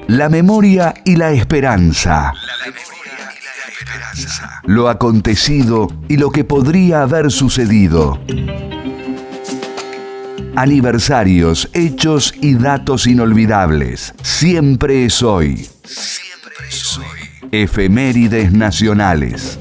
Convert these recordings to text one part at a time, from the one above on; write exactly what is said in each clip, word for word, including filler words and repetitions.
La memoria y la esperanza. La memoria y la esperanza. Lo acontecido y lo que podría haber sucedido. Aniversarios, hechos y datos inolvidables. Siempre es hoy. Siempre es hoy. Efemérides nacionales.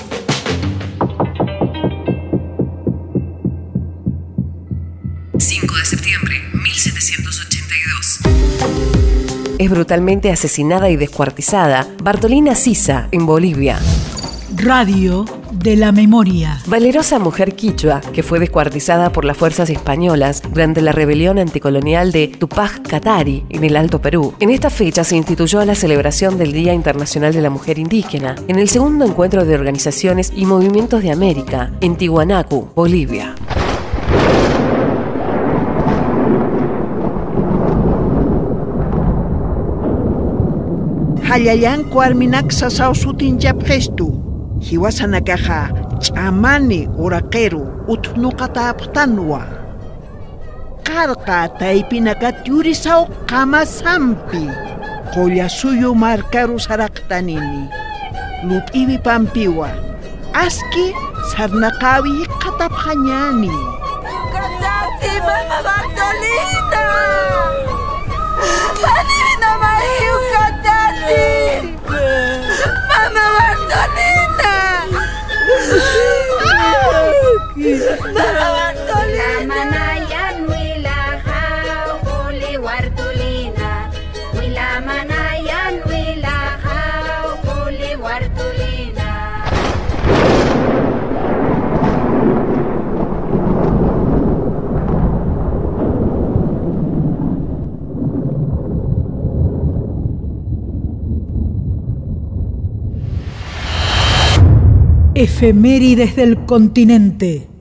cinco de septiembre de mil setecientos ochenta y dos. Es brutalmente asesinada y descuartizada Bartolina Sisa en Bolivia. Radio de la memoria. Valerosa mujer quichua que fue descuartizada por las fuerzas españolas durante la rebelión anticolonial de Tupac Katari en el Alto Perú. En esta fecha se instituyó la celebración del Día Internacional de la Mujer Indígena en el segundo encuentro de organizaciones y movimientos de América en Tiwanaku, Bolivia. Hallayanku warminak sasao sutinllapqishtu hiwasanakaqa ch'amani uraqeru utnuqata aptanwa qarqa taypinaka tyurisao qamasampi qollasuyu markaru saraqtanini lup'ipi pampiwa aski sarnaqawi qatapqañani ¡Yucatati, mamá Bartolina! ¡Adivina más Yucatati! ¡Mamá Bartolina! ¡Mamá Bartolina! Manayan wilaha huli wartulina. Wila manayan wilaha huli wartulina. Efemérides del continente.